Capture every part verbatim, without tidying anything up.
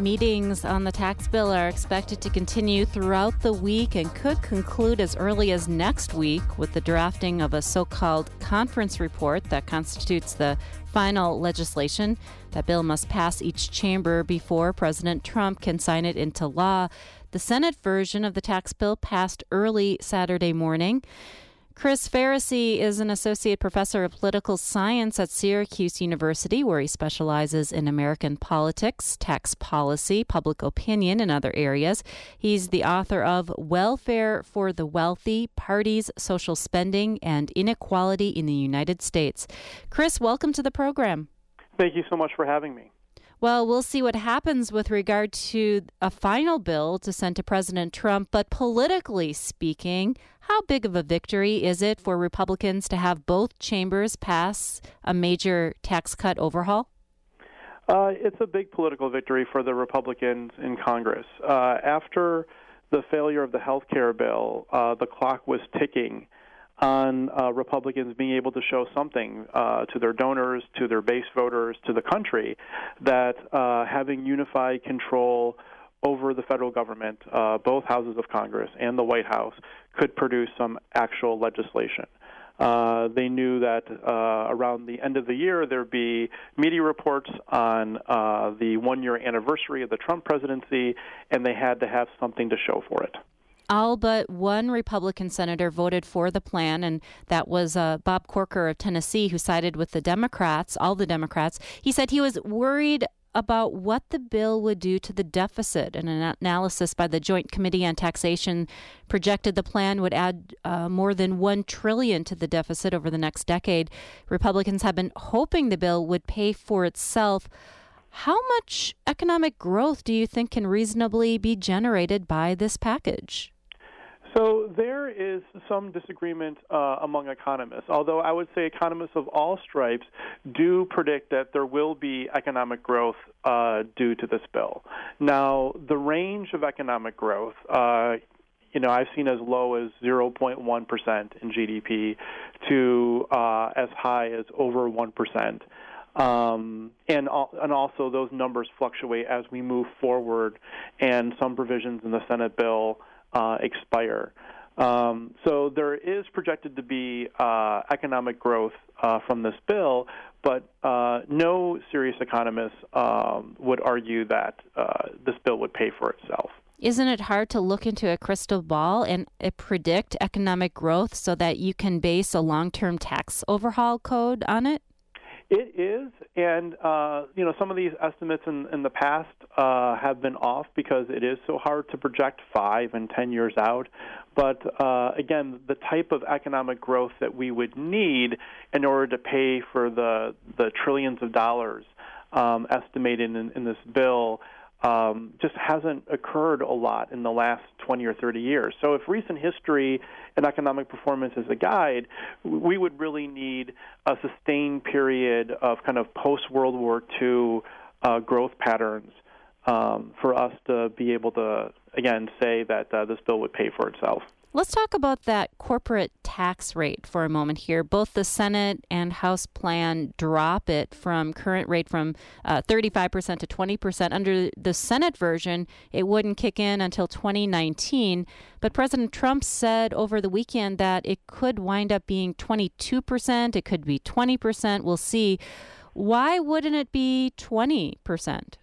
Meetings on the tax bill are expected to continue throughout the week and could conclude as early as next week with the drafting of a so-called conference report that constitutes the final legislation. That bill must pass each chamber before President Trump can sign it into law. The Senate version of the tax bill passed early Saturday morning. Chris Farrisee is an associate professor of political science at Syracuse University, where he specializes in American politics, tax policy, public opinion, and other areas. He's the author of Welfare for the Wealthy, Parties, Social Spending, and Inequality in the United States. Chris, welcome to the program. Thank you so much for having me. Well, we'll see what happens with regard to a final bill to send to President Trump. But politically speaking, how big of a victory is it for Republicans to have both chambers pass a major tax cut overhaul? Uh, it's a big political victory for the Republicans in Congress. Uh, after the failure of the health care bill, uh, the clock was ticking on uh, Republicans being able to show something uh, to their donors, to their base voters, to the country, that uh, having unified control over the federal government, uh, both houses of Congress and the White House, could produce some actual legislation. Uh, they knew that uh, around the end of the year there'd be media reports on uh, the one-year anniversary of the Trump presidency, and they had to have something to show for it. All but one Republican senator voted for the plan, and that was uh, Bob Corker of Tennessee, who sided with the Democrats, all the Democrats. He said he was worried about what the bill would do to the deficit. And an analysis by the Joint Committee on Taxation projected the plan would add uh, more than one trillion dollars to the deficit over the next decade. Republicans have been hoping the bill would pay for itself. How much economic growth do you think can reasonably be generated by this package? So there is some disagreement uh, among economists, although I would say economists of all stripes do predict that there will be economic growth uh, due to this bill. Now, the range of economic growth, uh, you know, I've seen as low as zero point one percent in G D P to uh, as high as over one percent. Um, and and also those numbers fluctuate as we move forward, and some provisions in the Senate bill uh, expire. Um, so there is projected to be uh, economic growth uh, from this bill, but uh, no serious economists um, would argue that uh, this bill would pay for itself. Isn't it hard to look into a crystal ball and uh, predict economic growth so that you can base a long-term tax overhaul code on it? It is, and uh, you know, some of these estimates in, in the past uh, have been off because it is so hard to project five and ten years out. But uh, again, the type of economic growth that we would need in order to pay for the the trillions of dollars um, estimated in, in this bill um, just hasn't occurred a lot in the last twenty or thirty years. So if recent history and economic performance is a guide, we would really need a sustained period of kind of post-World War Two uh, growth patterns um, for us to be able to, again, say that uh, this bill would pay for itself. Let's talk about that corporate tax rate for a moment here. Both the Senate and House plan drop it from current rate from uh, thirty-five percent to twenty percent. Under the Senate version, it wouldn't kick in until twenty nineteen. But President Trump said over the weekend that it could wind up being twenty-two percent. It could be twenty percent. We'll see. Why wouldn't it be twenty percent?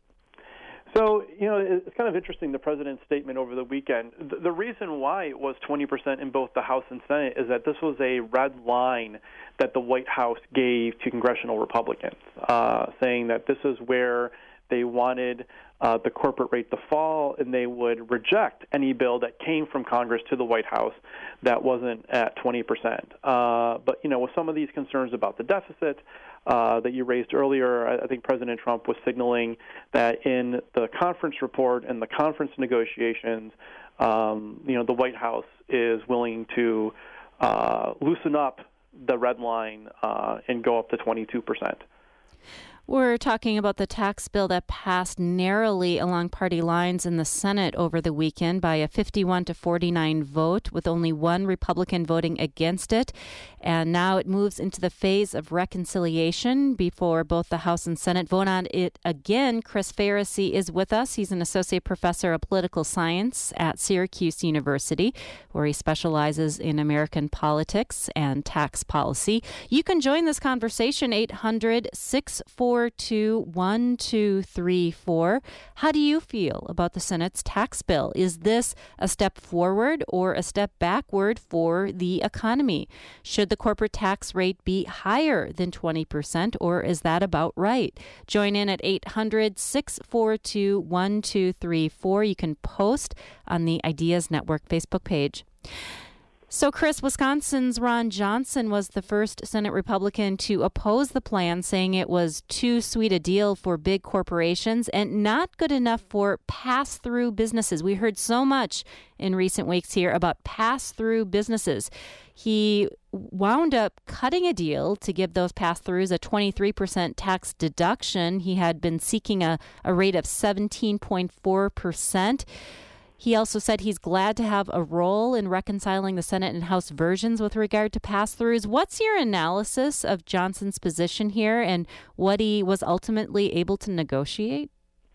So, you know, it's kind of interesting, the president's statement over the weekend. The, the reason why it was twenty percent in both the House and Senate is that this was a red line that the White House gave to congressional Republicans, uh, saying that this is where they wanted uh, the corporate rate to fall, and they would reject any bill that came from Congress to the White House that wasn't at twenty percent. Uh, but, you know, with some of these concerns about the deficit uh, that you raised earlier, I, I think President Trump was signaling that in the conference report and the conference negotiations, um, you know, the White House is willing to uh, loosen up the red line uh, and go up to twenty-two percent. We're talking about the tax bill that passed narrowly along party lines in the Senate over the weekend by a fifty-one to forty-nine vote, with only one Republican voting against it. And now it moves into the phase of reconciliation before both the House and Senate vote on it again. Chris Ferrisy is with us. He's an associate professor of political science at Syracuse University, where he specializes in American politics and tax policy. You can join this conversation, eight hundred, six four two, one two three four. How do you feel about the Senate's tax bill? Is this a step forward or a step backward for the economy? Should the corporate tax rate be higher than twenty percent, or is that about right? Join in at eight hundred, six four two, one two three four. You can post on the Ideas Network Facebook page. So, Chris, Wisconsin's Ron Johnson was the first Senate Republican to oppose the plan, saying it was too sweet a deal for big corporations and not good enough for pass-through businesses. We heard so much in recent weeks here about pass-through businesses. He wound up cutting a deal to give those pass-throughs a twenty-three percent tax deduction. He had been seeking a, a rate of seventeen point four percent. He also said he's glad to have a role in reconciling the Senate and House versions with regard to pass-throughs. What's your analysis of Johnson's position here and what he was ultimately able to negotiate?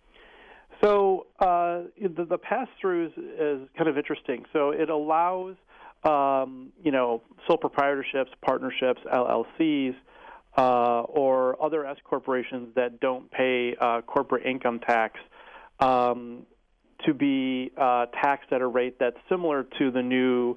So uh, the, the pass-throughs is kind of interesting. So it allows, um, you know, sole proprietorships, partnerships, L L Cs, uh, or other S corporations that don't pay uh, corporate income tax um to be uh, taxed at a rate that's similar to the new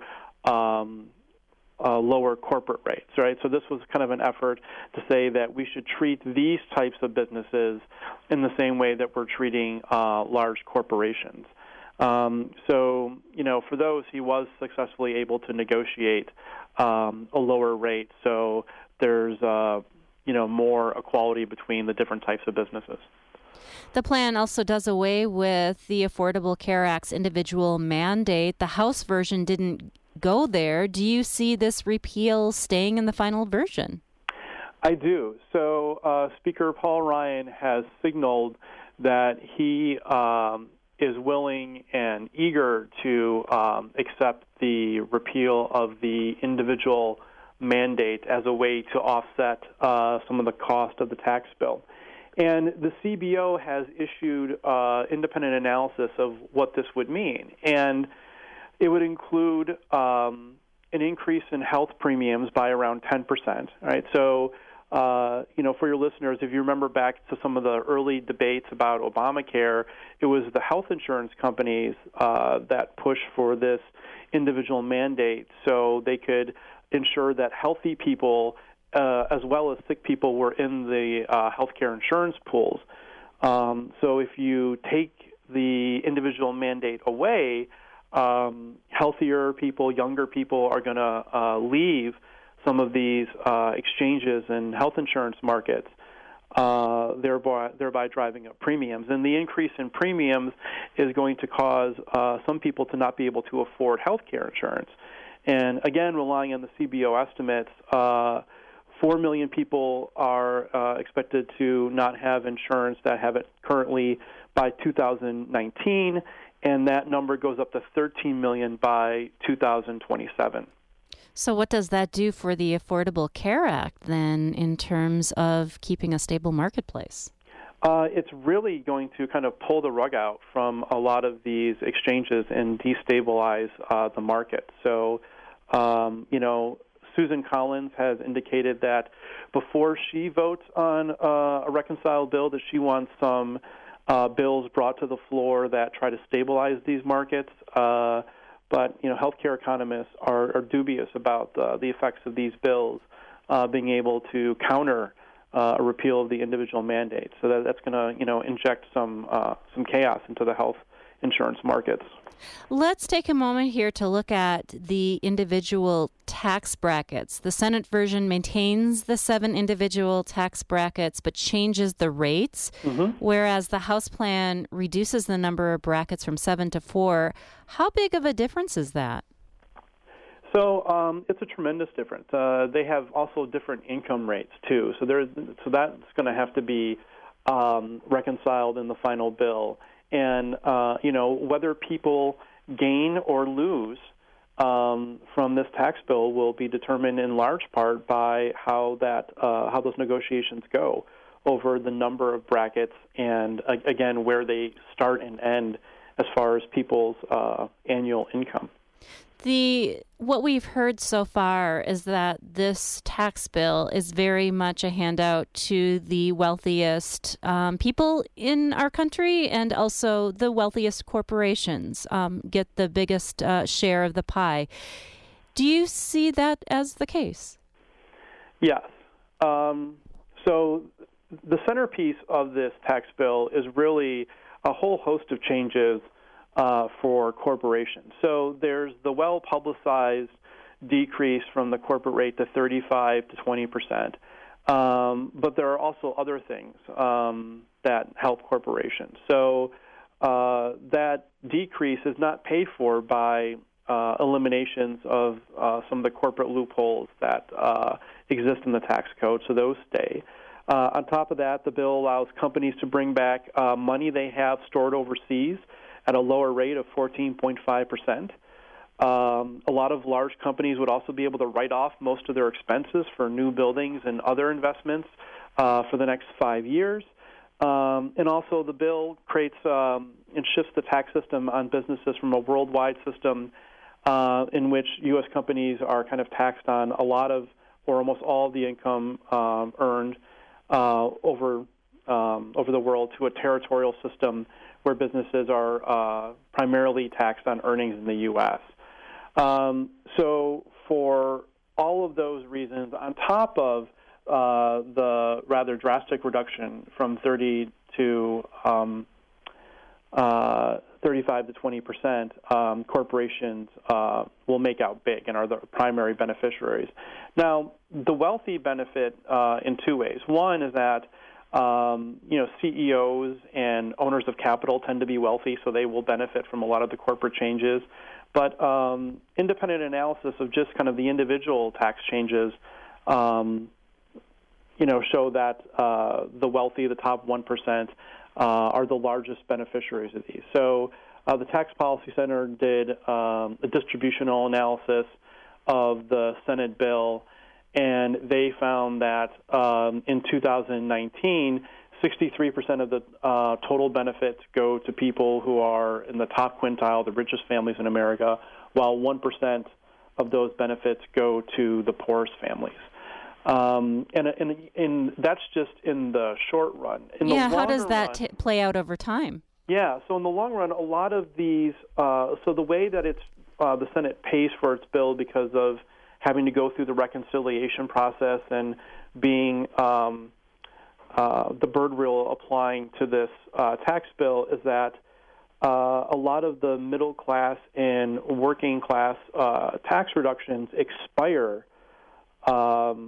um, uh, lower corporate rates, right? So this was kind of an effort to say that we should treat these types of businesses in the same way that we're treating uh, large corporations. Um, so, you know, for those, he was successfully able to negotiate um, a lower rate. So there's, uh, you know, more equality between the different types of businesses. The plan also does away with the Affordable Care Act's individual mandate. The House version didn't go there. Do you see this repeal staying in the final version? I do. So uh, Speaker Paul Ryan has signaled that he um, is willing and eager to um, accept the repeal of the individual mandate as a way to offset uh, some of the cost of the tax bill. And the C B O has issued uh, independent analysis of what this would mean. And it would include um, an increase in health premiums by around ten percent. Right? So, uh, you know, for your listeners, if you remember back to some of the early debates about Obamacare, it was the health insurance companies uh, that pushed for this individual mandate so they could ensure that healthy people Uh, as well as sick people were in the uh, healthcare insurance pools. Um, so if you take the individual mandate away, um, healthier people, younger people are going to uh, leave some of these uh, exchanges and health insurance markets, uh, thereby, thereby driving up premiums. And the increase in premiums is going to cause uh, some people to not be able to afford healthcare insurance. And again, relying on the C B O estimates, uh, Four million people are uh, expected to not have insurance that have it currently by two thousand nineteen, and that number goes up to thirteen million by two thousand twenty-seven. So what does that do for the Affordable Care Act then in terms of keeping a stable marketplace? Uh, it's really going to kind of pull the rug out from a lot of these exchanges and destabilize uh, the market. So, um, you know, Susan Collins has indicated that before she votes on uh, a reconciled bill, that she wants some uh, bills brought to the floor that try to stabilize these markets. Uh, but, you know, healthcare economists are, are dubious about uh, the effects of these bills uh, being able to counter uh, a repeal of the individual mandate. So that, that's going to, you know, inject some uh, some chaos into the health insurance markets. Let's take a moment here to look at the individual tax brackets. The Senate version maintains the seven individual tax brackets but changes the rates, mm-hmm. whereas the House plan reduces the number of brackets from seven to four. How big of a difference is that? So um, it's a tremendous difference. Uh, they have also different income rates too. So there's so that's going to have to be um, reconciled in the final bill. And uh, you know whether people gain or lose um, from this tax bill will be determined in large part by how that uh, how those negotiations go over the number of brackets and uh, again where they start and end as far as people's uh, annual income. The what we've heard so far is that this tax bill is very much a handout to the wealthiest um, people in our country, and also the wealthiest corporations um, get the biggest uh, share of the pie. Do you see that as the case? Yes. Um, so the centerpiece of this tax bill is really a whole host of changes Uh, for corporations. So there's the well-publicized decrease from the corporate rate to thirty-five to twenty percent. Um, but there are also other things um, that help corporations. So uh, that decrease is not paid for by uh, eliminations of uh, some of the corporate loopholes that uh, exist in the tax code, so those stay. Uh, on top of that, the bill allows companies to bring back uh, money they have stored overseas at a lower rate of fourteen point five percent. Um, a lot of large companies would also be able to write off most of their expenses for new buildings and other investments uh, for the next five years. Um, and also the bill creates um, and shifts the tax system on businesses from a worldwide system uh, in which U S companies are kind of taxed on a lot of or almost all of the income um, earned uh, over um, over the world to a territorial system where businesses are uh, primarily taxed on earnings in the U S. Um, so for all of those reasons, on top of uh, the rather drastic reduction from thirty to um, uh, thirty-five to twenty percent, um, corporations uh, will make out big and are the primary beneficiaries. Now, the wealthy benefit uh, in two ways. One is that Um, you know, C E Os and owners of capital tend to be wealthy, so they will benefit from a lot of the corporate changes. But um, independent analysis of just kind of the individual tax changes, um, you know, show that uh, the wealthy, the top one percent, uh, are the largest beneficiaries of these. So uh, the Tax Policy Center did um, a distributional analysis of the Senate bill, and they found that um, in two thousand nineteen, sixty-three percent of the uh, total benefits go to people who are in the top quintile, the richest families in America, while one percent of those benefits go to the poorest families. Um, and, and, and that's just in the short run. In yeah, the how does that run, t- play out over time? Yeah, so in the long run, a lot of these, uh, so the way that it's uh, the Senate pays for its bill because of having to go through the reconciliation process and being um, uh, the bird rule applying to this uh, tax bill is that uh, a lot of the middle class and working class uh, tax reductions expire um,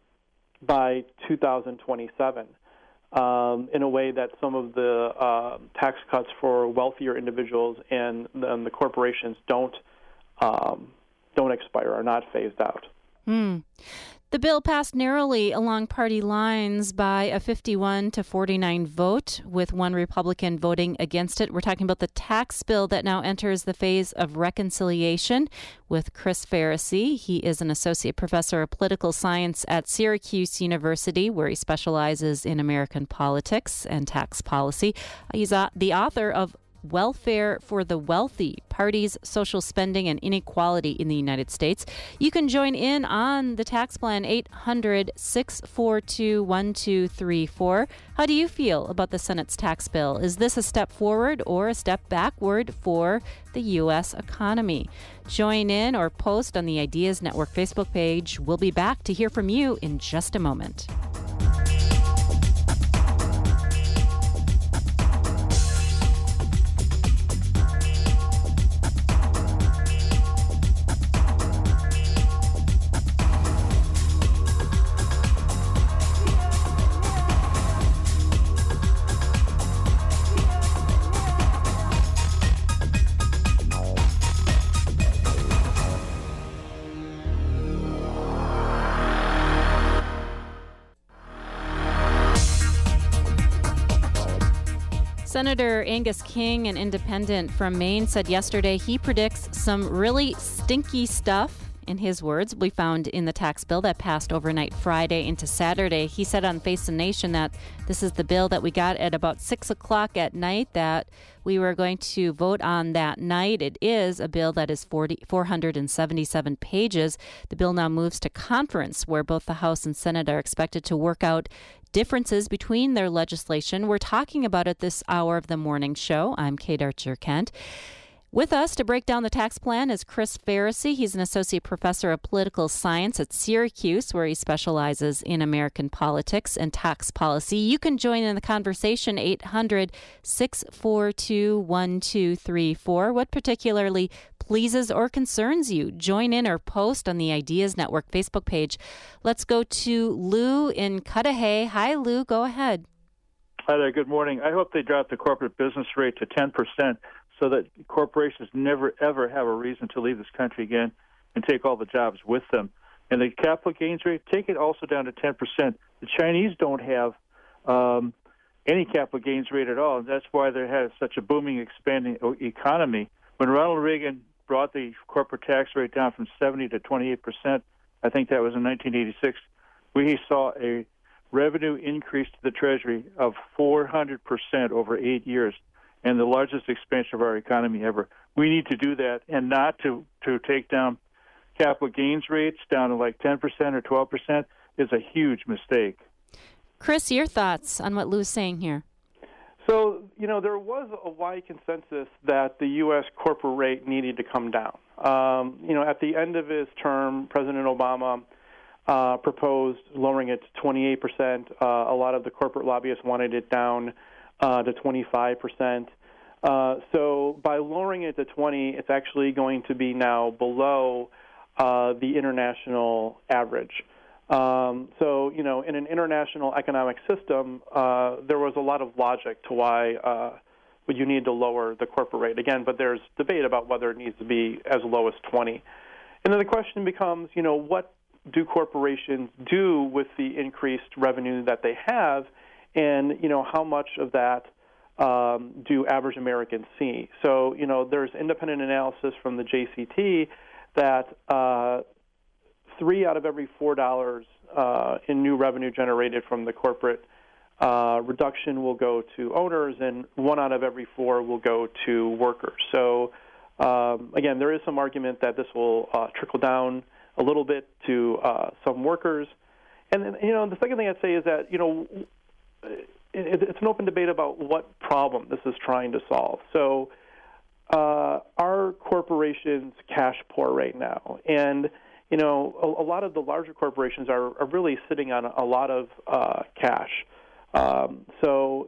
by two thousand twenty-seven um, in a way that some of the uh, tax cuts for wealthier individuals and, and the corporations don't um, don't expire, are not phased out. Hmm. The bill passed narrowly along party lines by a fifty-one to forty-nine vote, with one Republican voting against it. We're talking about the tax bill that now enters the phase of reconciliation with Chris Faracy. He is an associate professor of political science at Syracuse University, where he specializes in American politics and tax policy. He's uh, the author of Welfare for the Wealthy, Parties, Social Spending, and Inequality in the United States. You can join in on the tax plan, eight hundred, six four two, one two three four. How do you feel about the Senate's tax bill? Is this a step forward or a step backward for the U S economy? Join in or post on the Ideas Network Facebook page. We'll be back to hear from you in just a moment. Senator Angus King, an independent from Maine, said yesterday he predicts some really stinky stuff, in his words, we found in the tax bill that passed overnight Friday into Saturday. He said on Face the Nation that this is the bill that we got at about six o'clock at night that we were going to vote on that night. It is a bill that is forty, four hundred seventy-seven pages. The bill now moves to conference, where both the House and Senate are expected to work out differences between their legislation. We're talking about it this hour of the morning show. I'm Kate Archer-Kent. With us to break down the tax plan is Chris Faracy. He's an associate professor of political science at Syracuse, where he specializes in American politics and tax policy. You can join in the conversation, eight hundred, six four two, one two three four. What particularly pleases or concerns you? Join in or post on the Ideas Network Facebook page. Let's go to Lou in Cudahy. Hi, Lou. Go ahead. Hi there. Good morning. I hope they drop the corporate business rate to ten percent. So that corporations never, ever have a reason to leave this country again and take all the jobs with them. And the capital gains rate, take it also down to ten percent. The Chinese don't have um, any capital gains rate at all, and that's why they have such a booming, expanding economy. When Ronald Reagan brought the corporate tax rate down from seventy to twenty-eight percent, I think that was in nineteen eighty-six, we saw a revenue increase to the Treasury of four hundred percent over eight years. And the largest expansion of our economy ever. We need to do that, and not to, to take down capital gains rates down to like ten percent or twelve percent is a huge mistake. Chris, your thoughts on what Lou's saying here? So, you know, there was a wide consensus that the U S corporate rate needed to come down. Um, you know, at the end of his term, President Obama uh, proposed lowering it to twenty-eight percent. Uh, a lot of the corporate lobbyists wanted it down Uh, to twenty-five percent. Uh, so by lowering it to twenty, it's actually going to be now below uh, the international average. Um, so, you know, in an international economic system, uh, there was a lot of logic to why uh, would you need to lower the corporate rate. Again, but there's debate about whether it needs to be as low as twenty. And then the question becomes, you know, what do corporations do with the increased revenue that they have? And, you know, how much of that um, do average Americans see? So, you know, there's independent analysis from the J C T that uh, three out of every four dollars uh, in new revenue generated from the corporate uh, reduction will go to owners, and one out of every four will go to workers. So, um, again, there is some argument that this will uh, trickle down a little bit to uh, some workers. And, then, you know, the second thing I'd say is that, you know, it's an open debate about what problem this is trying to solve. So uh, are corporations cash poor right now? And, you know, a, a lot of the larger corporations are, are really sitting on a lot of uh, cash. Um, so,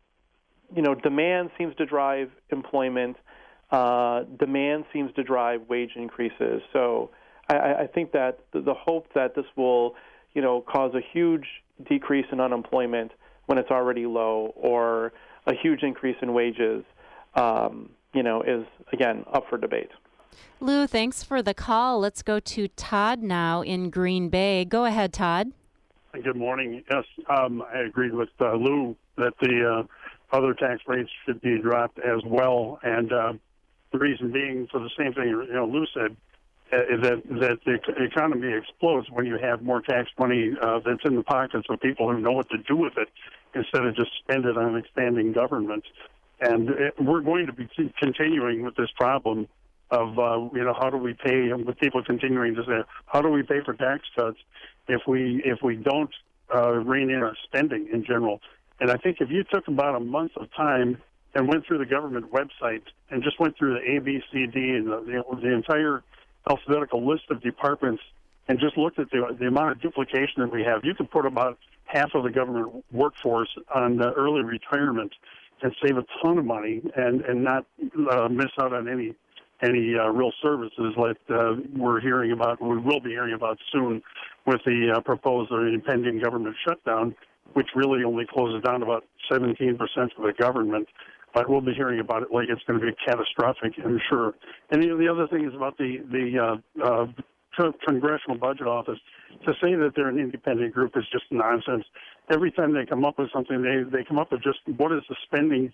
you know, demand seems to drive employment. Uh, demand seems to drive wage increases. So I, I think that the, the hope that this will, you know, cause a huge decrease in unemployment when it's already low, or a huge increase in wages, um, you know, is, again, up for debate. Lou, thanks for the call. Let's go to Todd now in Green Bay. Go ahead, Todd. Good morning. Yes, um, I agreed with uh, Lou that the uh, other tax rates should be dropped as well, and uh, the reason being for the same thing you know Lou said, uh, that that the economy explodes when you have more tax money uh, that's in the pockets of people who know what to do with it, instead of just spend it on expanding government. And it, we're going to be continuing with this problem of, uh, you know, how do we pay, with people continuing to say, how do we pay for tax cuts if we if we don't uh, rein in our spending in general? And I think if you took about a month of time and went through the government website and just went through the A, B, C, D, and the, the, the entire alphabetical list of departments and just looked at the, the amount of duplication that we have, you could put about half of the government workforce on uh, early retirement and save a ton of money and, and not uh, miss out on any any uh, real services like uh, we're hearing about, we will be hearing about soon with the uh, proposed or impending government shutdown, which really only closes down about seventeen percent of the government. But we'll be hearing about it like it's going to be catastrophic, I'm sure. And the, the other thing is about the, the uh, uh, Congressional Budget Office. To say that they're an independent group is just nonsense. Every time they come up with something, they, they come up with just what is the spending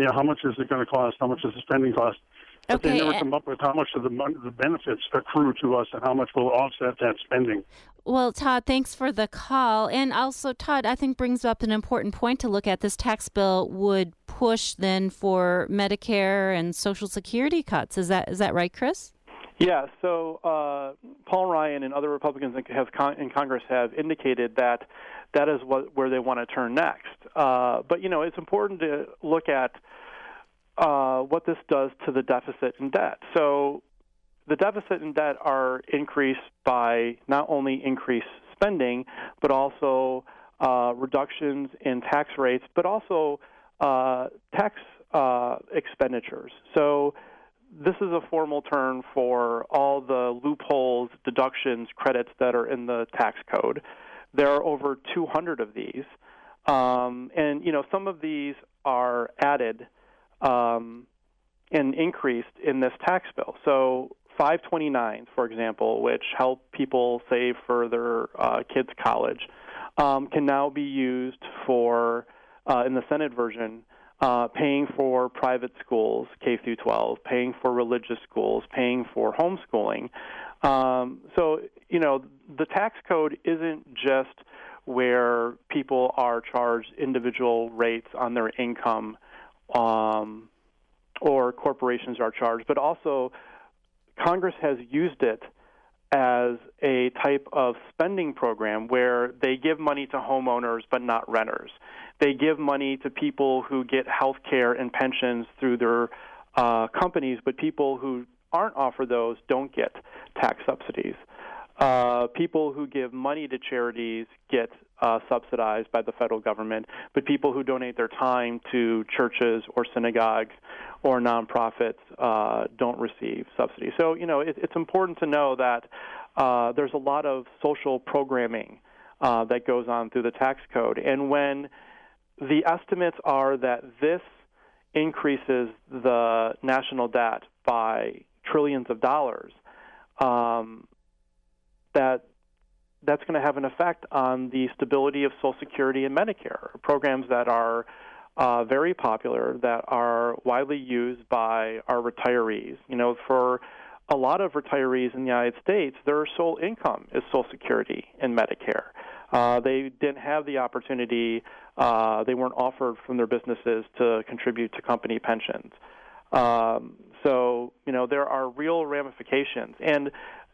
you know, how much is it going to cost? How much is the spending cost? But okay. they never come up with how much of the mon- the benefits accrue to us and how much will offset that spending. Well, Todd, thanks for the call. And also, Todd, I think brings up an important point to look at. This tax bill would push then for Medicare and Social Security cuts. Is that is that right, Chris? Yeah, so uh, Paul Ryan and other Republicans in, have con- in Congress have indicated that that is what where they want to turn next. Uh, but, you know, it's important to look at uh, what this does to the deficit and debt. So the deficit and debt are increased by not only increased spending, but also uh, reductions in tax rates, but also uh, tax uh, expenditures. So this is a formal term for all the loopholes, deductions, credits that are in the tax code. There are over two hundred of these. Um, and, you know, some of these are added um, and increased in this tax bill. So five twenty-nines, for example, which help people save for their uh, kids' college, um, can now be used for, uh, in the Senate version, Uh, paying for private schools, K through twelve, paying for religious schools, paying for homeschooling. Um, so, you know, the tax code isn't just where people are charged individual rates on their income um, or corporations are charged, but also Congress has used it as a type of spending program where they give money to homeowners but not renters. They give money to people who get health care and pensions through their uh, companies, but people who aren't offered those don't get tax subsidies. Uh, people who give money to charities get uh, subsidized by the federal government, but people who donate their time to churches or synagogues or nonprofits uh, don't receive subsidies. So, you know, it, it's important to know that uh, there's a lot of social programming uh, that goes on through the tax code. And when the estimates are that this increases the national debt by trillions of dollars, um, that that's going to have an effect on the stability of Social Security and Medicare, programs that are uh, very popular, that are widely used by our retirees. You know, for a lot of retirees in the United States, their sole income is Social Security and Medicare. Uh, they didn't have the opportunity, uh, they weren't offered from their businesses to contribute to company pensions. Um, so, you know, there are real ramifications. And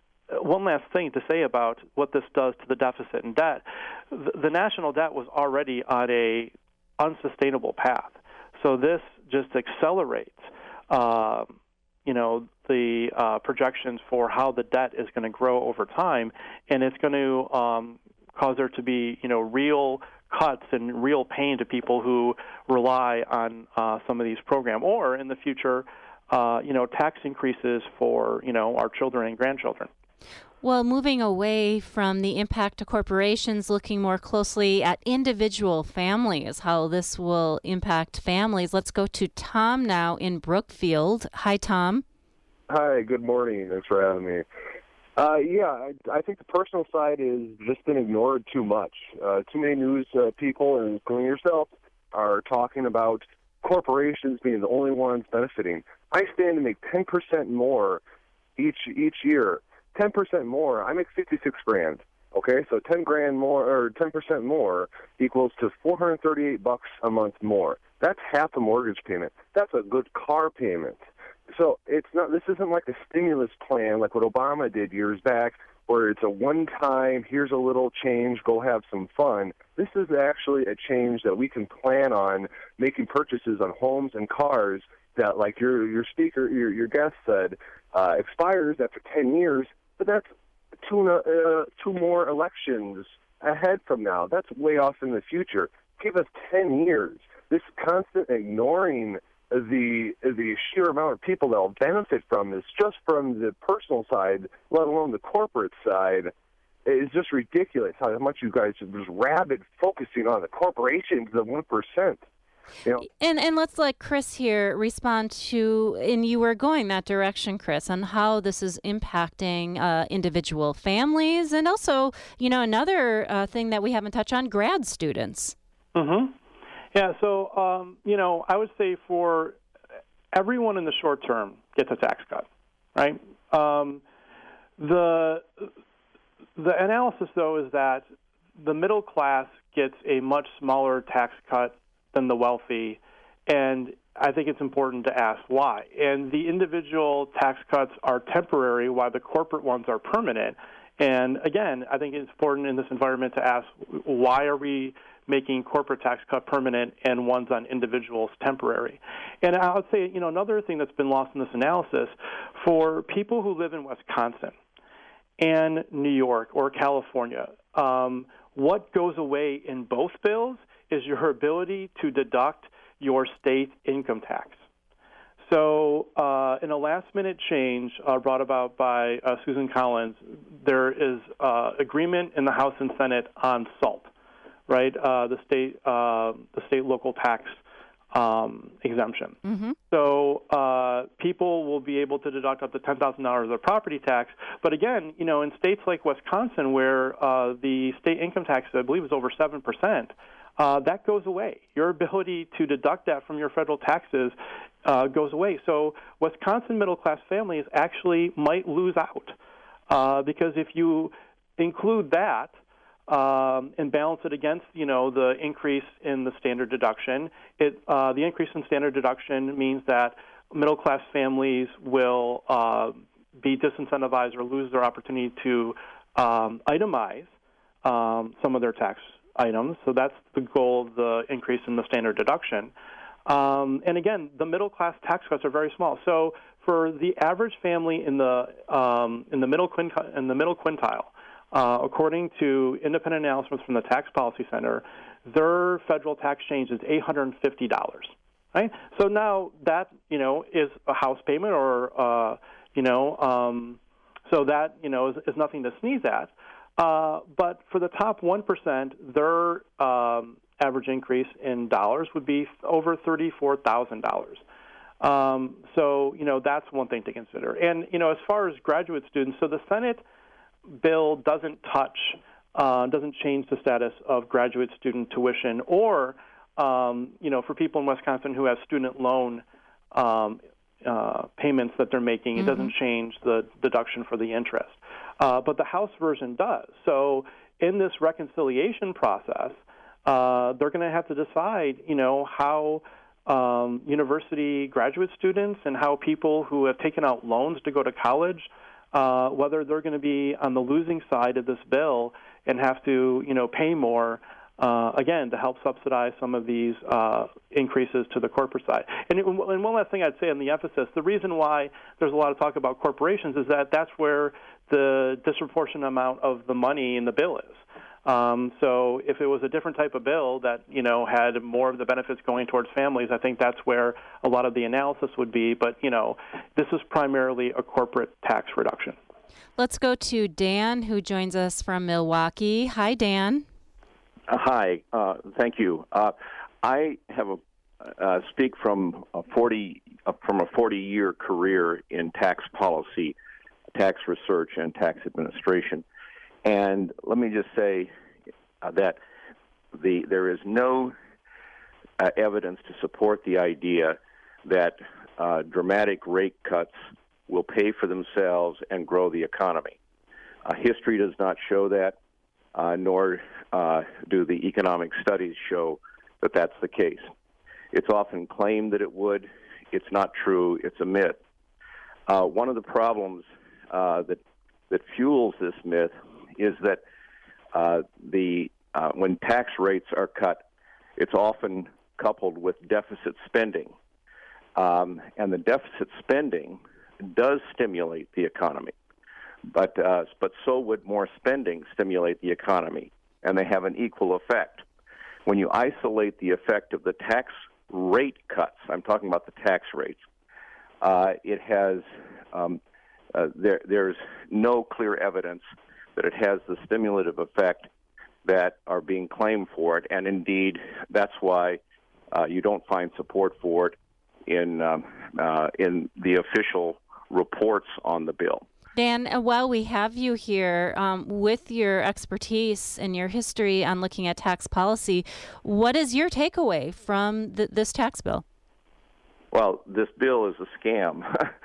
one last thing to say about what this does to the deficit and debt. The, the national debt was already on a unsustainable path. So this just accelerates, uh, you know, the uh, projections for how the debt is going to grow over time, and it's going to um, cause there to be, you know, real cuts and real pain to people who rely on uh, some of these programs, or in the future, uh, you know, tax increases for, you know, our children and grandchildren. Well, moving away from the impact to corporations, looking more closely at individual families, how this will impact families. Let's go to Tom now in Brookfield. Hi, Tom. Hi, good morning. Thanks for having me. Uh, yeah, I, I think the personal side is just been ignored too much. Uh, too many news uh, people, including yourself, are talking about corporations being the only ones benefiting. I stand to make ten percent more each each year. ten percent more. I make fifty-six grand. Okay, so ten grand more, or ten percent more equals to four hundred thirty-eight bucks a month more. That's half a mortgage payment. That's a good car payment. So it's not. This isn't like a stimulus plan like what Obama did years back, where it's a one-time, here's a little change, go have some fun. This is actually a change that we can plan on making purchases on homes and cars that, like your your speaker, your your guest said, uh, expires after ten years. But that's two uh, two more elections ahead from now. That's way off in the future. Give us ten years. This constant ignoring the the sheer amount of people that will benefit from this, just from the personal side, let alone the corporate side, is just ridiculous. How much you guys are just rabid focusing on the corporations, the one percent. You know? And and let's let Chris here respond to, and you were going that direction, Chris, on how this is impacting uh, individual families, and also, you know, another uh, thing that we haven't touched on, grad students. Mm-hmm. Yeah, so, um, you know, I would say for everyone in the short term gets a tax cut, right? Um, the the analysis, though, is that the middle class gets a much smaller tax cut than the wealthy, and I think it's important to ask why. And the individual tax cuts are temporary, while the corporate ones are permanent. And again, I think it's important in this environment to ask, why are we making corporate tax cut permanent and ones on individuals temporary? And I would say, you know, another thing that's been lost in this analysis, for people who live in Wisconsin and New York or California, um, what goes away in both bills is your ability to deduct your state income tax. So uh, in a last-minute change uh, brought about by uh, Susan Collins, there is uh, agreement in the House and Senate on SALT, right? Uh, the state, uh, the state local tax um, exemption. Mm-hmm. So uh, people will be able to deduct up to ten thousand dollars of their property tax. But again, you know, in states like Wisconsin, where uh, the state income tax, I believe, is over seven percent. Uh, that goes away. Your ability to deduct that from your federal taxes uh, goes away. So Wisconsin middle-class families actually might lose out uh, because if you include that um, and balance it against, you know, the increase in the standard deduction, it uh, the increase in standard deduction means that middle-class families will uh, be disincentivized or lose their opportunity to um, itemize um, some of their tax items. So that's the goal of the increase in the standard deduction. Um, and again, the middle class tax cuts are very small. So for the average family in the um, in the middle quintile, in the middle quintile, uh, according to independent analysis from the Tax Policy Center, their federal tax change is eight hundred fifty dollars. Right. So now that, you know, is a house payment, or uh, you know, um, so that, you know, is, is nothing to sneeze at. Uh, but for the top one percent, their um, average increase in dollars would be over thirty-four thousand dollars. Um, so, you know, that's one thing to consider. And, you know, as far as graduate students, so the Senate bill doesn't touch, uh, doesn't change the status of graduate student tuition, or, um, you know, for people in Wisconsin who have student loan um, uh, payments that they're making, mm-hmm. it doesn't change the deduction for the interest. Uh, but the House version does. So in this reconciliation process, uh, they're going to have to decide, you know, how um, university graduate students and how people who have taken out loans to go to college, uh, whether they're going to be on the losing side of this bill and have to, you know, pay more, uh, again, to help subsidize some of these uh, increases to the corporate side. And, and one last thing I'd say on the emphasis, the reason why there's a lot of talk about corporations is that that's where the disproportionate amount of the money in the bill is. Um, so if it was a different type of bill that, you know, had more of the benefits going towards families, I think that's where a lot of the analysis would be. But, you know, this is primarily a corporate tax reduction. Let's go to Dan, who joins us from Milwaukee. Hi, Dan. Uh, hi. Uh, thank you. Uh, I have a uh, speak from a forty uh, from a forty-year career in tax policy, tax research, and tax administration. And let me just say uh, that the there is no uh, evidence to support the idea that uh, dramatic rate cuts will pay for themselves and grow the economy. Uh, history does not show that, uh, nor uh, do the economic studies show that that's the case. It's often claimed that it would. It's not true. It's a myth. Uh, one of the problems uh, that that fuels this myth is that uh, the uh, when tax rates are cut, it's often coupled with deficit spending, um, and the deficit spending does stimulate the economy, but uh, but so would more spending stimulate the economy, and they have an equal effect. When you isolate the effect of the tax rate cuts, I'm talking about the tax rates, uh, it has um, uh, there there's no clear evidence that it has the stimulative effect that are being claimed for it, and indeed that's why uh, you don't find support for it in um, uh, in the official reports on the bill. Dan, uh, while we have you here, um, with your expertise and your history on looking at tax policy, what is your takeaway from th- this tax bill? Well, this bill is a scam.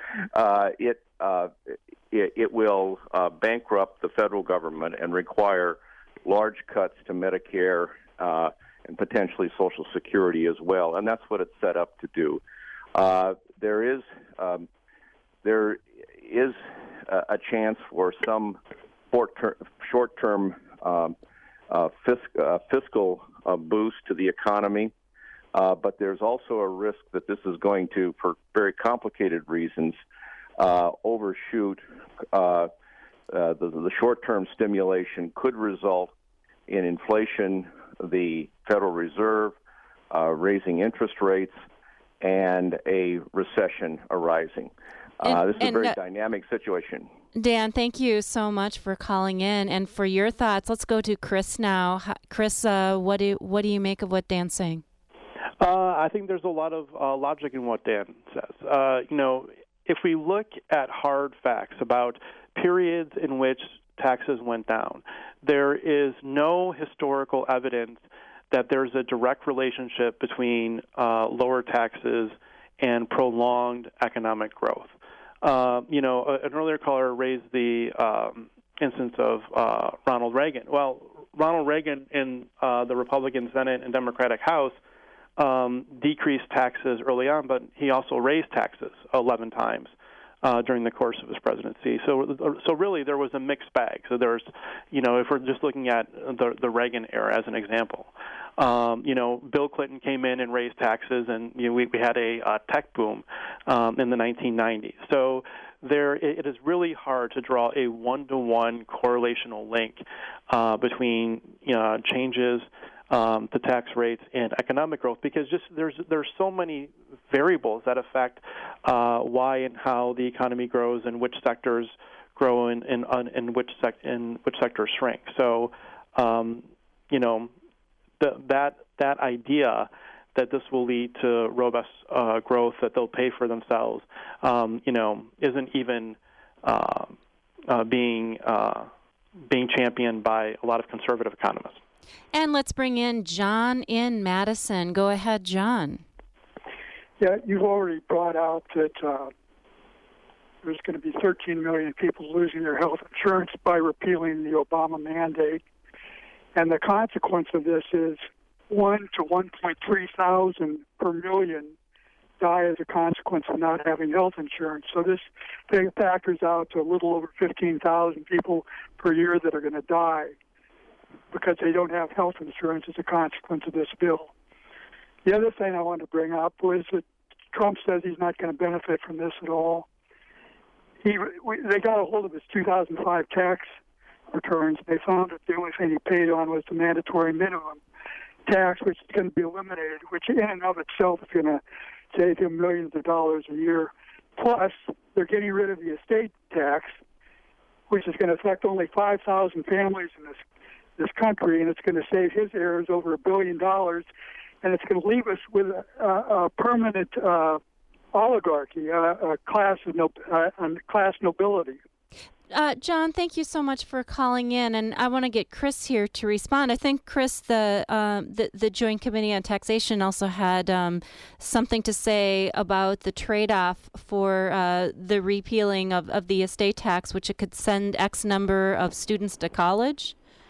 uh, it, uh, it it will uh, bankrupt the federal government and require large cuts to Medicare uh, and potentially Social Security as well, and that's what it's set up to do. Uh, there is um, there is a, a chance for some short-term, short-term um, uh, fisc- uh, fiscal uh, boost to the economy. Uh, but there's also a risk that this is going to, for very complicated reasons, uh, overshoot uh, uh, the, the short-term stimulation could result in inflation, the Federal Reserve uh, raising interest rates, and a recession arising. Uh, And- this is a and, very uh, dynamic situation. Dan, thank you so much for calling in and for your thoughts. Let's go to Chris now. Hi- Chris, uh, what do what do you make of what Dan's saying? Uh, I think there's a lot of uh, logic in what Dan says. Uh, you know, if we look at hard facts about periods in which taxes went down, there is no historical evidence that there's a direct relationship between uh, lower taxes and prolonged economic growth. Uh, you know, an earlier caller raised the um, instance of uh, Ronald Reagan. Well, Ronald Reagan in uh, the Republican Senate and Democratic House Um, decreased taxes early on, but he also raised taxes eleven times uh, during the course of his presidency. So, so really, there was a mixed bag. So there's, you know, if we're just looking at the, the Reagan era as an example, um, you know, Bill Clinton came in and raised taxes, and you know, we, we had a uh, tech boom um, in the nineteen nineties. So there, it, it is really hard to draw a one-to-one correlational link uh, between you know, changes Um, the tax rates and economic growth, because just there's there's so many variables that affect uh, why and how the economy grows and which sectors grow and and, and which sec- and which sectors shrink. So, um, you know, the, that that idea that this will lead to robust uh, growth that they'll pay for themselves, um, you know, isn't even uh, uh, being uh, being championed by a lot of conservative economists. And let's bring in John in Madison. Go ahead, John. Yeah, you've already brought out that uh, there's going to be thirteen million people losing their health insurance by repealing the Obama mandate. And the consequence of this is one to one point three thousand per million die as a consequence of not having health insurance. So this thing factors out to a little over fifteen thousand people per year that are going to die because they don't have health insurance as a consequence of this bill. The other thing I wanted to bring up was that Trump says he's not going to benefit from this at all. He, we, they got a hold of his two thousand five tax returns. They found that the only thing he paid on was the mandatory minimum tax, which is going to be eliminated, which in and of itself is going to save him millions of dollars a year. Plus, they're getting rid of the estate tax, which is going to affect only five thousand families in this this country, and it's going to save his heirs over a billion dollars, and it's going to leave us with a, a permanent uh, oligarchy, a, a class of no, uh, a class nobility. Uh, John, thank you so much for calling in, and I want to get Chris here to respond. I think, Chris, the um, the, the Joint Committee on Taxation also had um, something to say about the trade-off for uh, the repealing of, of the estate tax, which it could send X number of students to college.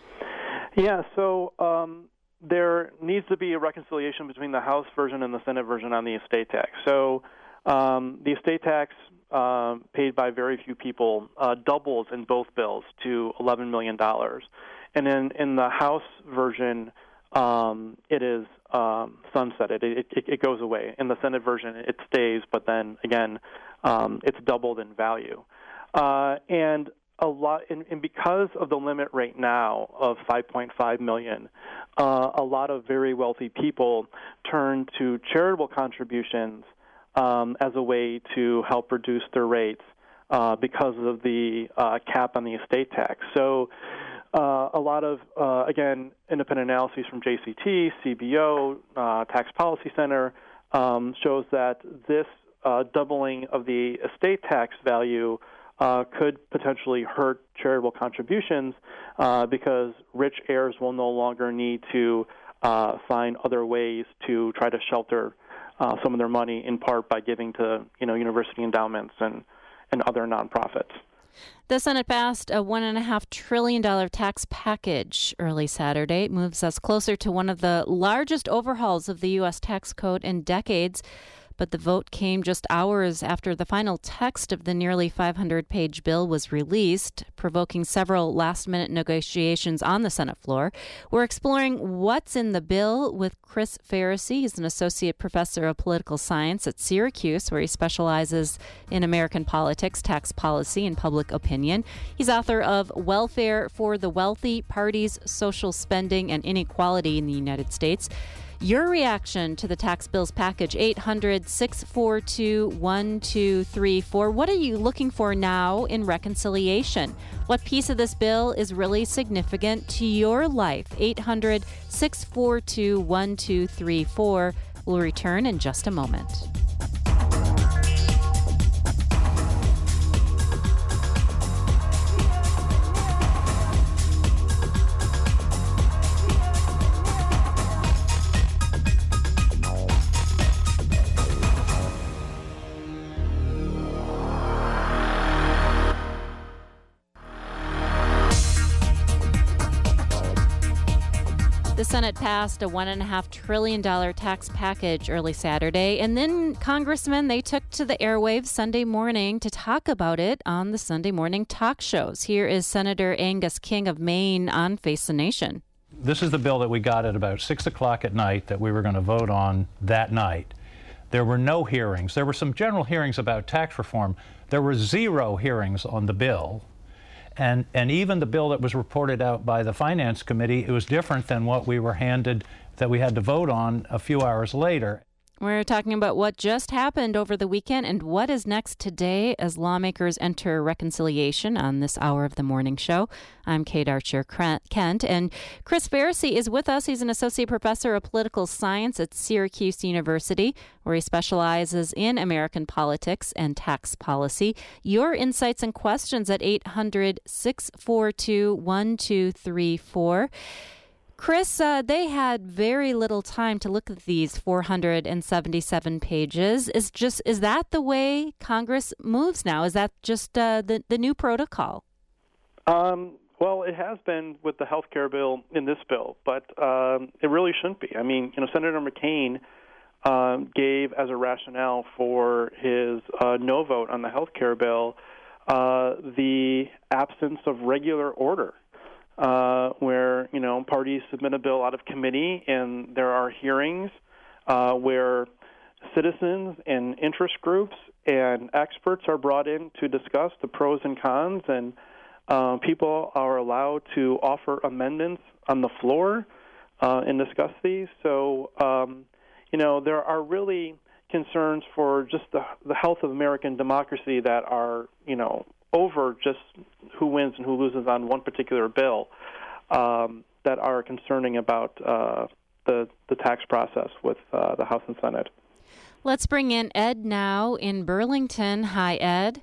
Yeah, so um, there needs to be a reconciliation between the House version and the Senate version on the estate tax. So um, the estate tax uh, paid by very few people uh, doubles in both bills to eleven million dollars. And in, in the House version, um, it is um, sunsetted. It, it, it goes away. In the Senate version, it stays, but then, again, um, it's doubled in value. Uh, and A lot, and, and because of the limit right now of five point five million, uh, a lot of very wealthy people turn to charitable contributions um, as a way to help reduce their rates uh, because of the uh, cap on the estate tax. So uh, a lot of, uh, again, independent analyses from J C T, C B O, uh, Tax Policy Center um, shows that this uh, doubling of the estate tax value uh, could potentially hurt charitable contributions uh, because rich heirs will no longer need to uh, find other ways to try to shelter uh, some of their money, in part by giving to, you know, university endowments and, and other nonprofits. The Senate passed a one point five trillion dollars tax package early Saturday. It moves us closer to one of the largest overhauls of the U S tax code in decades. But the vote came just hours after the final text of the nearly five hundred page bill was released, provoking several last-minute negotiations on the Senate floor. We're exploring what's in the bill with Chris Farrisee. He's an associate professor of political science at Syracuse, where he specializes in American politics, tax policy, and public opinion. He's author of Welfare for the Wealthy, Parties, Social Spending, and Inequality in the United States. Your reaction to the tax bills package, eight hundred, six four two, one two three four. What are you looking for now in reconciliation? What piece of this bill is really significant to your life? eight hundred, six four two, one two three four. We'll return in just a moment. The Senate passed a one point five trillion dollars tax package early Saturday, and then congressmen, they took to the airwaves Sunday morning to talk about it on the Sunday morning talk shows. Here is Senator Angus King of Maine on Face the Nation. This is the bill that we got at about six o'clock at night that we were going to vote on that night. There were no hearings. There were some general hearings about tax reform. There were zero hearings on the bill. And and even the bill that was reported out by the Finance Committee, it was different than what we were handed, that we had to vote on a few hours later. We're talking about what just happened over the weekend and what is next today as lawmakers enter reconciliation on this hour of the morning show. I'm Kate Archer-Kent, and Chris Farrisee is with us. He's an associate professor of political science at Syracuse University, where he specializes in American politics and tax policy. Your insights and questions at eight hundred, six four two, one two three four. Chris, uh, they had very little time to look at these four hundred seventy-seven pages. Is just is that the way Congress moves now? Is that just uh, the the new protocol? Um, well, it has been with the health care bill in this bill, but um, it really shouldn't be. I mean, you know, Senator McCain um, gave as a rationale for his uh, no vote on the health care bill uh, the absence of regular order. Uh, where, you know, parties submit a bill out of committee and there are hearings uh, where citizens and interest groups and experts are brought in to discuss the pros and cons, and uh, people are allowed to offer amendments on the floor uh, and discuss these. So, um, you know, there are really concerns for just the, the health of American democracy that are, you know, over just who wins and who loses on one particular bill um, that are concerning about uh, the, the tax process with uh, the House and Senate. Let's bring in Ed now in Burlington. Hi, Ed.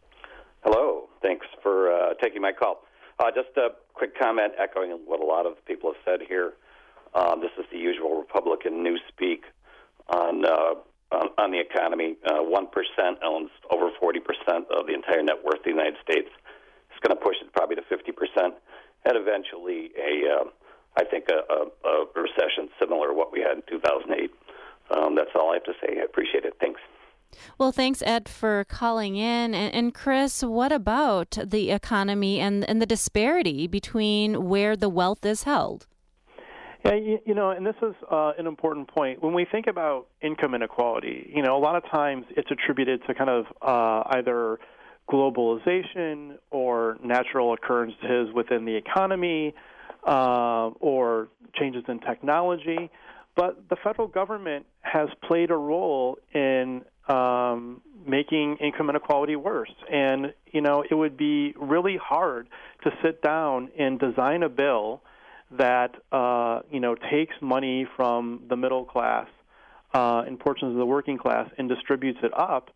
Hello. Thanks for uh, taking my call. Uh, just a quick comment echoing what a lot of people have said here. Um, this is the usual Republican newspeak on uh, On, on the economy. Uh, one percent owns over forty percent of the entire net worth of the United States. It's going to push it probably to fifty percent, and eventually a, uh, I think, a, a, a recession similar to what we had in two thousand eight. Um, that's all I have to say. I appreciate it. Thanks. Well, thanks, Ed, for calling in. And, and Chris, what about the economy and, and the disparity between where the wealth is held? Yeah, you, you know, and this is uh, an important point. When we think about income inequality, you know, a lot of times it's attributed to kind of uh, either globalization or natural occurrences within the economy uh, or changes in technology. But the federal government has played a role in um, making income inequality worse. And, you know, it would be really hard to sit down and design a bill that, uh, you know, takes money from the middle class uh, and portions of the working class and distributes it up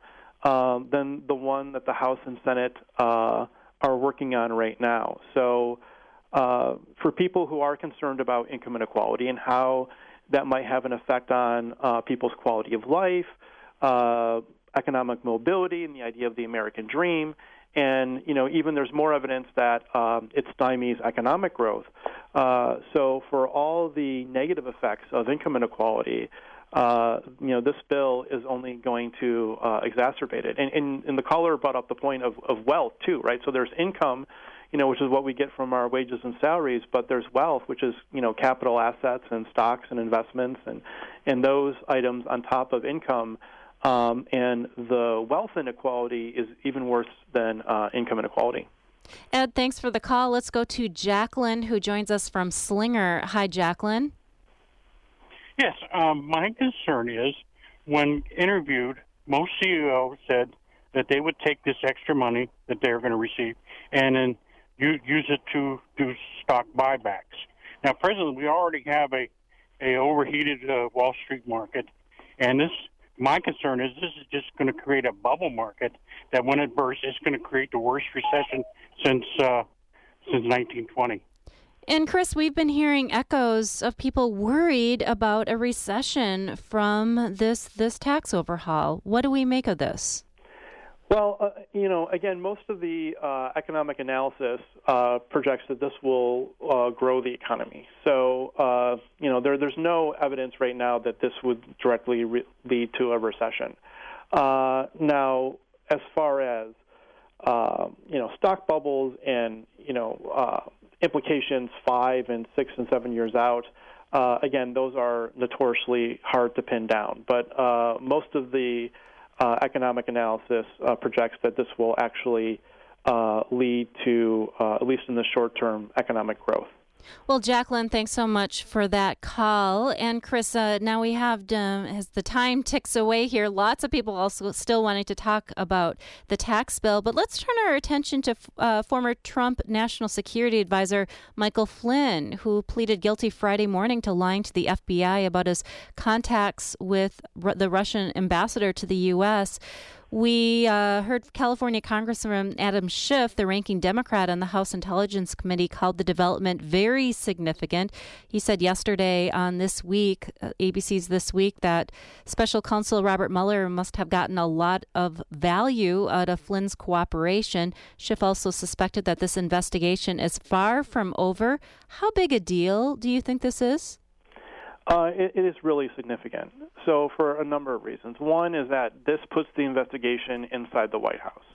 um, than the one that the House and Senate uh, are working on right now. So uh, for people who are concerned about income inequality and how that might have an effect on uh, people's quality of life, uh, economic mobility, and the idea of the American dream, and you know, even there's more evidence that um, it stymies economic growth. Uh, so for all the negative effects of income inequality, uh, you know, this bill is only going to uh, exacerbate it. And, and, and the caller brought up the point of, of wealth too, right? So there's income, you know, which is what we get from our wages and salaries, but there's wealth, which is, you know, capital assets and stocks and investments and, and those items on top of income. Um, and the wealth inequality is even worse than uh, income inequality. Ed, thanks for the call. Let's go to Jacqueline, who joins us from Slinger. Hi, Jacqueline. Yes, um, my concern is when interviewed, most C E Os said that they would take this extra money that they're going to receive and then use it to do stock buybacks. Now, presently, we already have a, a overheated uh, Wall Street market, and this my concern is this is just going to create a bubble market that when it bursts, it's going to create the worst recession since uh, since nineteen twenty. And Chris, we've been hearing echoes of people worried about a recession from this this tax overhaul. What do we make of this? Well, uh, you know, again, most of the uh, economic analysis uh, projects that this will uh, grow the economy. So, uh, you know, there, there's no evidence right now that this would directly re- lead to a recession. Uh, now, as far as, uh, you know, stock bubbles and, you know, uh, implications five and six and seven years out, uh, again, those are notoriously hard to pin down. But uh, most of the Uh, economic analysis uh, projects that this will actually uh, lead to, uh, at least in the short term, economic growth. Well, Jacqueline, thanks so much for that call. And Chris, uh, now we have, um, as the time ticks away here, lots of people also still wanting to talk about the tax bill. But let's turn our attention to uh, former Trump National Security Advisor Michael Flynn, who pleaded guilty Friday morning to lying to the F B I about his contacts with R- the Russian ambassador to the U S We uh, heard California Congressman Adam Schiff, the ranking Democrat on the House Intelligence Committee, called the development very significant. He said yesterday on This Week, uh, A B C's This Week, that Special Counsel Robert Mueller must have gotten a lot of value out of Flynn's cooperation. Schiff also suspected that this investigation is far from over. How big a deal do you think this is? Uh, it, it is really significant. So for a number of reasons. One is that this puts the investigation inside the White House.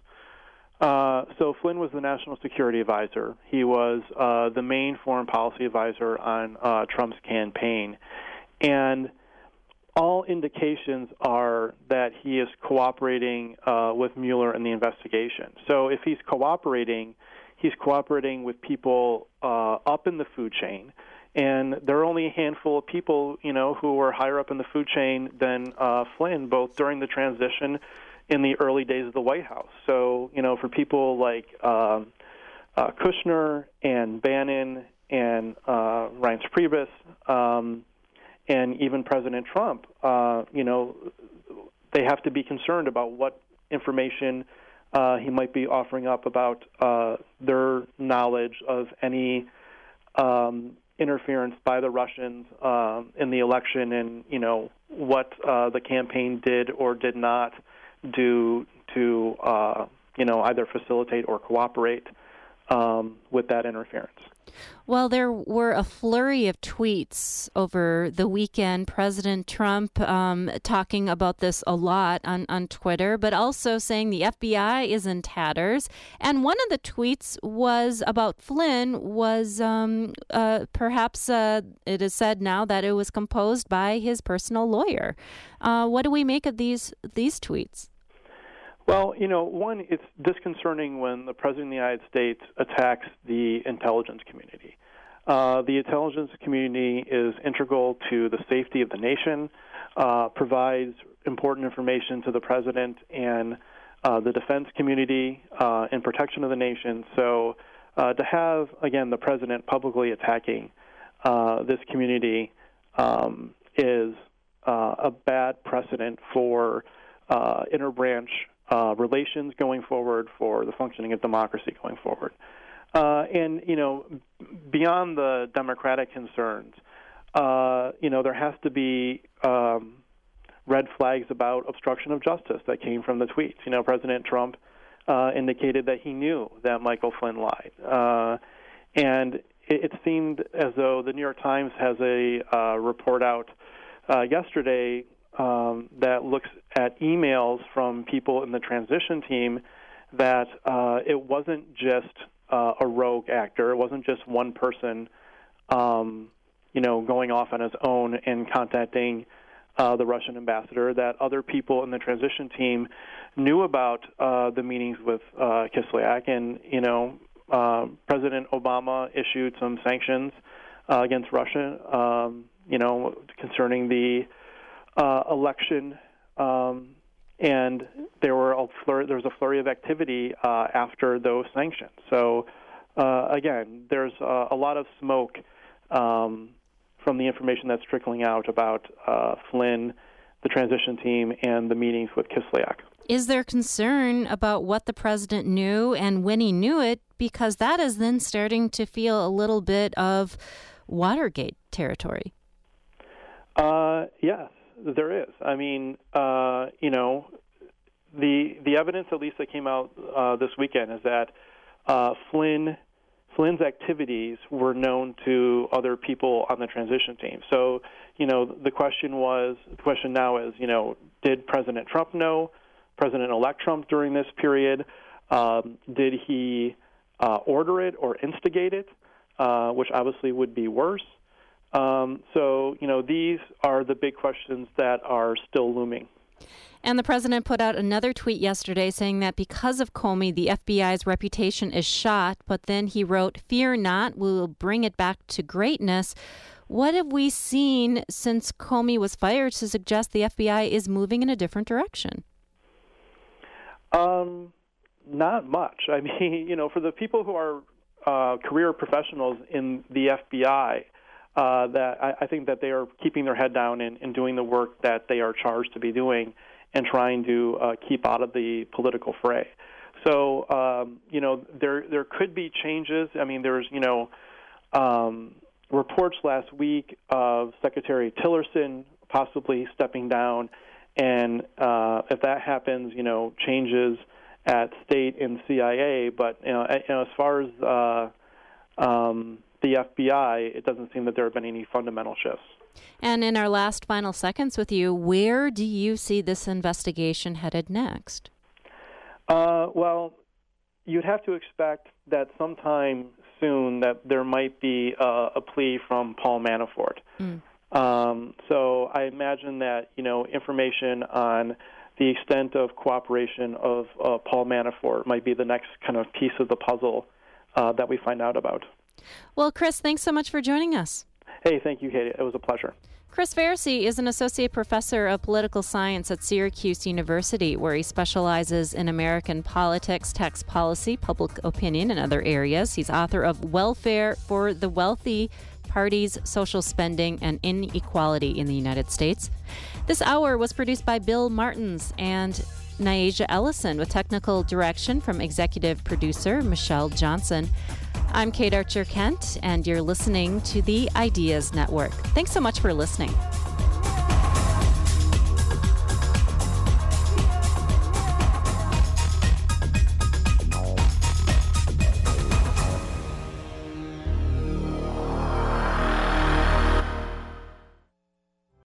Uh, so Flynn was the National Security Advisor. He was uh, the main foreign policy advisor on uh, Trump's campaign. And all indications are that he is cooperating uh, with Mueller in the investigation. So if he's cooperating, he's cooperating with people uh, up in the food chain. And there are only a handful of people, you know, who were higher up in the food chain than uh, Flynn, both during the transition in the early days of the White House. So, you know, for people like uh, uh, Kushner and Bannon and uh, Reince Priebus um, and even President Trump, uh, you know, they have to be concerned about what information uh, he might be offering up about uh, their knowledge of any um interference by the Russians um, in the election, and you know what uh, the campaign did or did not do to uh, you know either facilitate or cooperate um, with that interference. Well, there were a flurry of tweets over the weekend. President Trump um, talking about this a lot on, on Twitter, but also saying the F B I is in tatters. And one of the tweets was about Flynn was um, uh, perhaps uh, it is said now that it was composed by his personal lawyer. Uh, what do we make of these these tweets? Well, you know, one, it's disconcerting when the President of the United States attacks the intelligence community. Uh, the intelligence community is integral to the safety of the nation, uh, provides important information to the President and uh, the defense community uh, in protection of the nation. So uh, to have, again, the President publicly attacking uh, this community um, is uh, a bad precedent for uh, interbranch uh, relations going forward, for the functioning of democracy going forward. Uh, and, you know, beyond the democratic concerns, uh, you know, there has to be um, red flags about obstruction of justice that came from the tweets. You know, President Trump uh, indicated that he knew that Michael Flynn lied. Uh, and it, it seemed as though the New York Times has a uh, report out uh, yesterday um, that looks at emails from people in the transition team that uh, it wasn't just uh, a rogue actor. It wasn't just one person, um, you know, going off on his own and contacting uh, the Russian ambassador, that other people in the transition team knew about uh, the meetings with uh, Kislyak. And, you know, uh, President Obama issued some sanctions uh, against Russia, um, you know, concerning the uh, election, um, and there were a flurry, there was a flurry of activity uh, after those sanctions. So, uh, again, there's uh, a lot of smoke um, from the information that's trickling out about uh, Flynn, the transition team, and the meetings with Kislyak. Is there concern about what the president knew and when he knew it? Because that is then starting to feel a little bit of Watergate territory. Uh, yes, there is. I mean, uh, you know, the the evidence, at least that came out uh, this weekend, is that uh, Flynn Flynn's activities were known to other people on the transition team. So, you know, the question was, the question now is, you know, did President Trump know President-elect Trump during this period? Um, did he uh, order it or instigate it, uh, which obviously would be worse? Um, so, you know, these are the big questions that are still looming. And the president put out another tweet yesterday saying that because of Comey, the F B I's reputation is shot. But then he wrote, "Fear not, we will bring it back to greatness." What have we seen since Comey was fired to suggest the F B I is moving in a different direction? Um, not much. I mean, you know, for the people who are uh, career professionals in the F B I, uh, that I, I think that they are keeping their head down and, and doing the work that they are charged to be doing, and trying to uh, keep out of the political fray. So, um, you know, there there could be changes. I mean, there's, you know, um, reports last week of Secretary Tillerson possibly stepping down, and uh, if that happens, you know, changes at state and C I A. But, you know, you know as far as uh, um, the F B I, it doesn't seem that there have been any fundamental shifts. And in our last final seconds with you, where do you see this investigation headed next? Uh, well, you'd have to expect that sometime soon that there might be uh, a plea from Paul Manafort. Mm. Um, so I imagine that, you know, information on the extent of cooperation of uh, Paul Manafort might be the next kind of piece of the puzzle uh, that we find out about. Well, Chris, thanks so much for joining us. Hey, thank you, Katie. It was a pleasure. Chris Versi is an associate professor of political science at Syracuse University, where he specializes in American politics, tax policy, public opinion, and other areas. He's author of Welfare for the Wealthy, Parties, Social Spending, and Inequality in the United States. This hour was produced by Bill Martins and Nyaja Ellison, with technical direction from executive producer Michelle Johnson. I'm Kate Archer-Kent, and you're listening to the Ideas Network. Thanks so much for listening.